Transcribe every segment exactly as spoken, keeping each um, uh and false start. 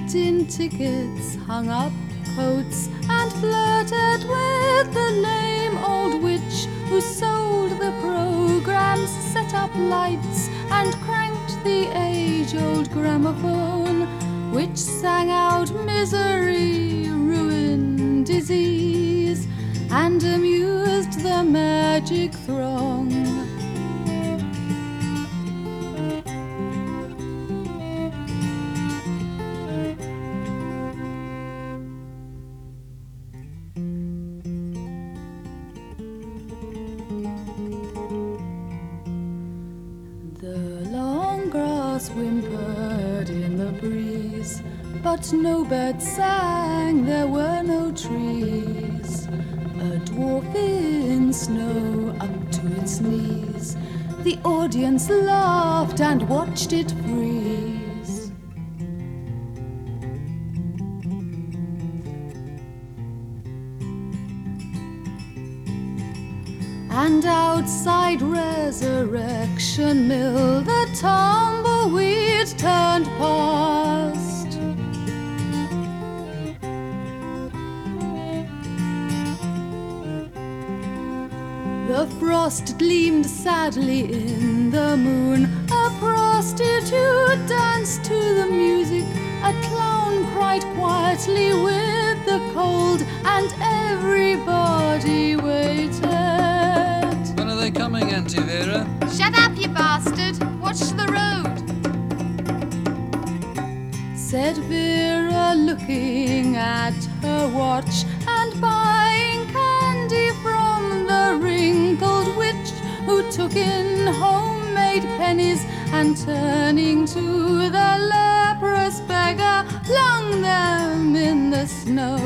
in tickets, hung up coats, and flirted with the lame old witch who sold the programs, set up lights, and cranked the age-old gramophone, which sang out misery, ruin, disease, and amused the magic throng. The long grass whimpered in the breeze, but no bird sang, there were no trees. A dwarf in snow up to its knees, the audience laughed and watched it freeze. And outside Resurrection Mill, the tumbleweed turned past. The frost gleamed sadly in the moon. A prostitute danced to the music. A clown cried quietly with the cold, and everybody waited. When are they coming, Auntie Vera? Shut up, you bastard! Watch the road! Said Vera, looking at her watch and buying candy from the wrinkled witch, who took in homemade pennies and, turning to the leprous beggar, flung them in the snow.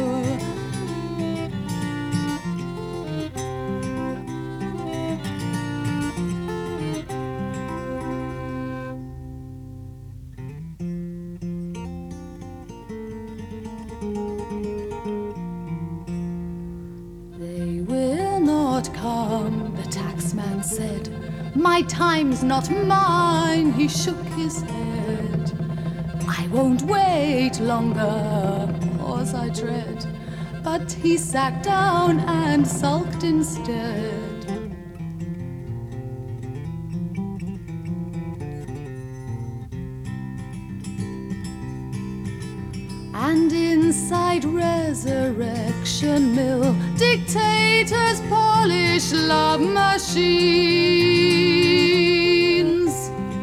They will not come, the taxman said. My time's not mine, he shook his head. I won't wait longer, pause I tread. But he sat down and sulked instead. And inside Resurrection Mill, dictators polish love machines.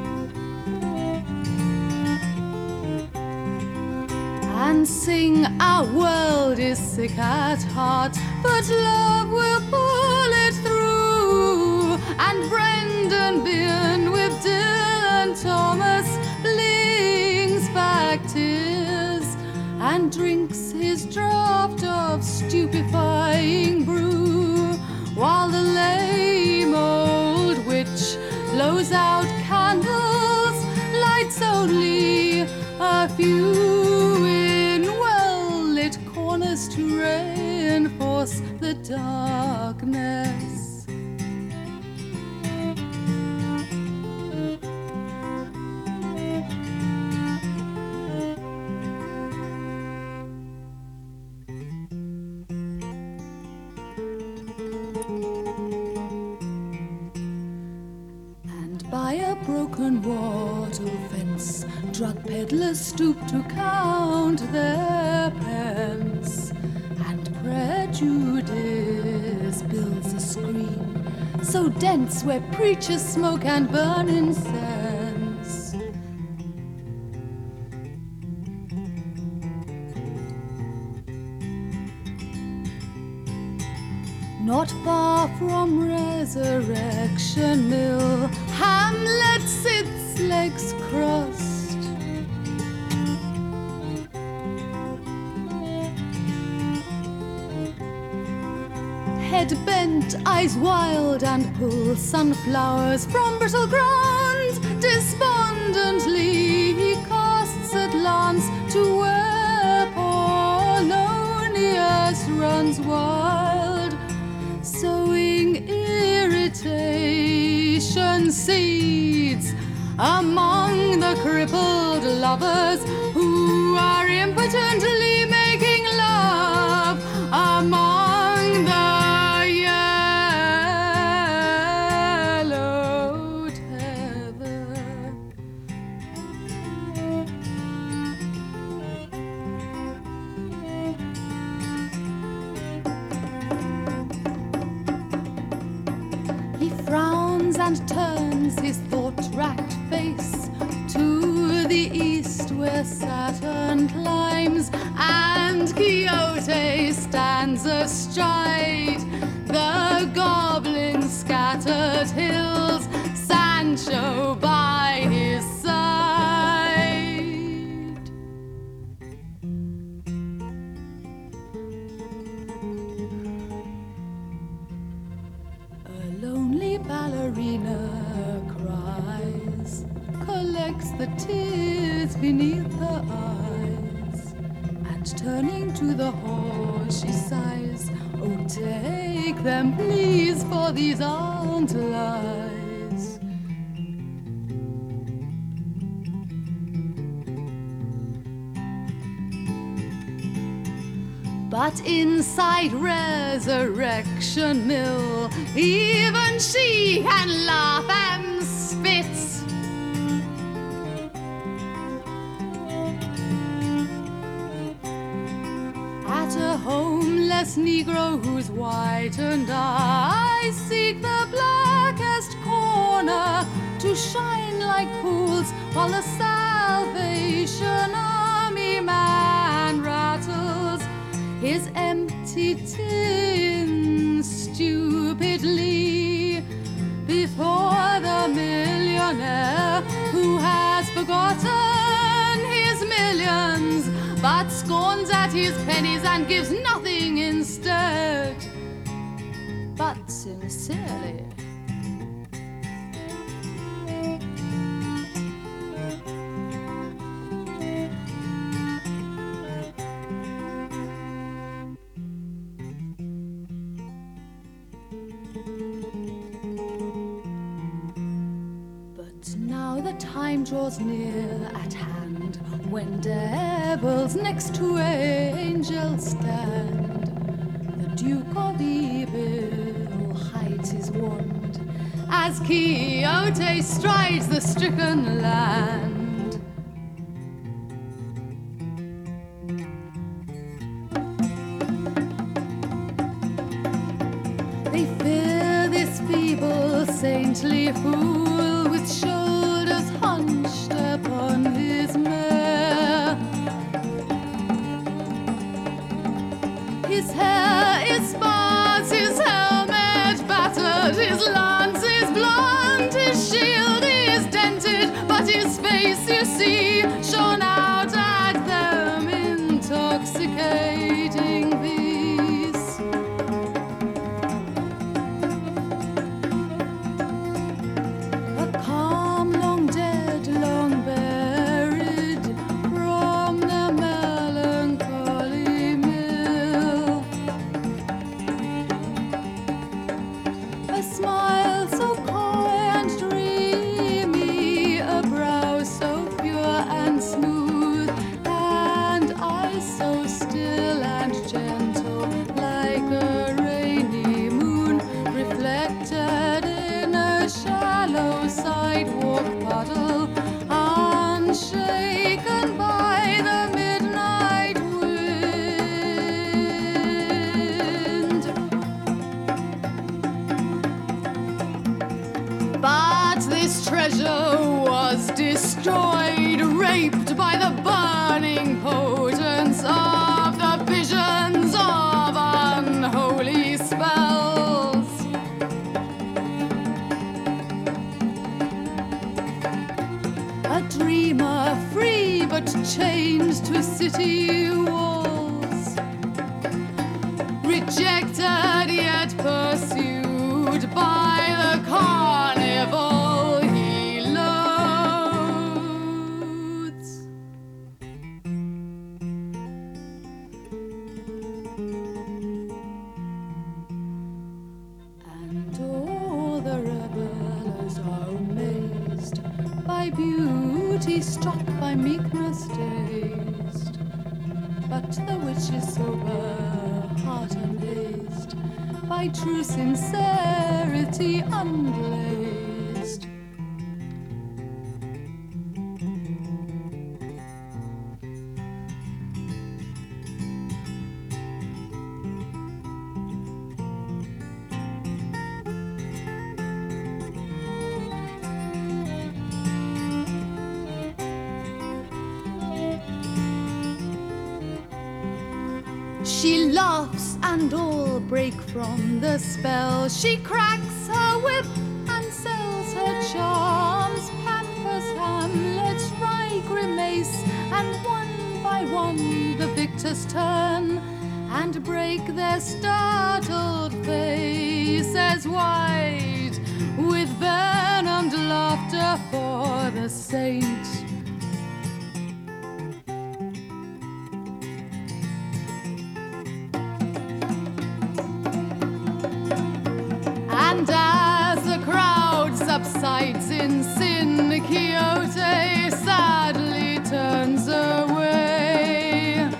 And sing, our world is sick at heart, but love will pull it through. And Brendan Byrne with Dylan Thomas blinks back tears and drinks his draught of stupefying brew, while the lame old witch blows out candles, lights only a few in well-lit corners to reinforce the darkness. By a broken wattle fence, drug peddlers stoop to count their pence, and prejudice builds a screen so dense where preachers smoke and burn incense. Not far from Resurrection Mill, Hamlet sits, legs crossed. Head bent, eyes wild, and pull sunflowers from brittle ground. Despondently he casts a glance to where Polonius runs wild, sowing irritation seeds among the crippled lovers who are impotent potently making love among the yellowed heather. He frowns and turns his thought-racked face to the east where Saturn climbs and Quixote stands astride the goblin-scattered hills, Sancho by his side. A lonely ballerina cries, collects the tears beneath her eyes, and turning to the horse she sighs, "Oh, take them please, for these aren't lies." But inside Resurrection Mill, even she can laugh and spit. At a homeless Negro whose whitened eyes seek the blackest corner to shine like pools, while the Salvation Army man rattles his empty tin stupidly before the millionaire who has forgotten his millions but scorns at his pennies and gives nothing instead, but sincerely. Now the time draws near at hand when devils next to angels stand. The Duke of Evil hides his wand as Quixote strides the stricken land. They fear this feeble saintly fool with shoulders hunched upon his mare. His hair is sparse, his helmet battered, his lance is blunt, his shield is dented, but his face, you see, shone out at them intoxicating peace. A calm, long dead, long buried from the melancholy mill. A smile so coy and dreamy, a brow so pure and smooth, and eyes so still and gentle, like a rainy moon reflected in a shallow sidewalk puddle, unshaken by the midnight wind. But this treasure was destroyed, raped by the burning potence of the visions of unholy spells. A dreamer free but chained to city walls, rejected yet pursued by the carnival he loathes. And all the revelers are amazed by beauty, struck by meekness dazed. but the witch is sober, heart unhazed, by true sincerity unglazed. She laughs and all break from the spell. She cracks her whip and sells her charms, pampers Hamlet's wry grimace, and one by one the victors turn and break their startled faces wide with venomed laughter for the saint. And as the crowd subsides in sin, Quixote sadly turns away.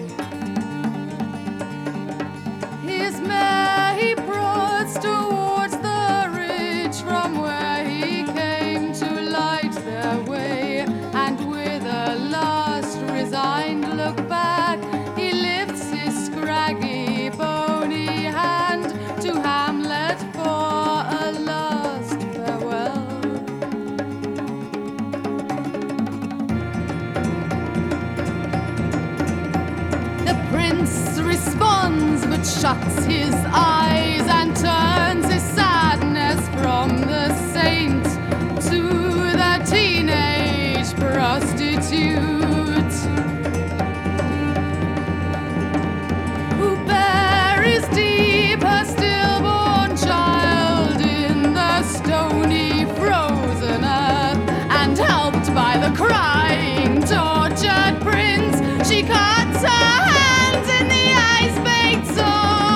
His mare he prods towards the ridge from where he came to light their way, and with a last resigned look back, he lifts his scraggy bony hand to Hamlet for a last farewell. The prince responds but shuts his eyes and turns his sadness from the saint to the teenage prostitute, who buries deep her stillborn child in the stony frozen earth, and helped by the crying tortured prince, she cuts her hands in the ice-baked soil.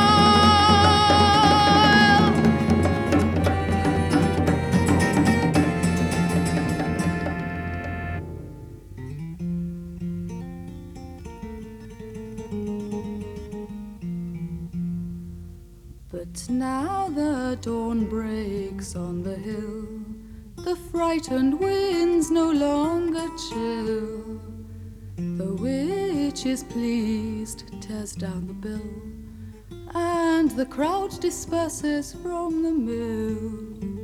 But now the dawn breaks on the hill, the frightened winds no longer chill. The witch is pleased, tears down the bill, and the crowd disperses from the mill.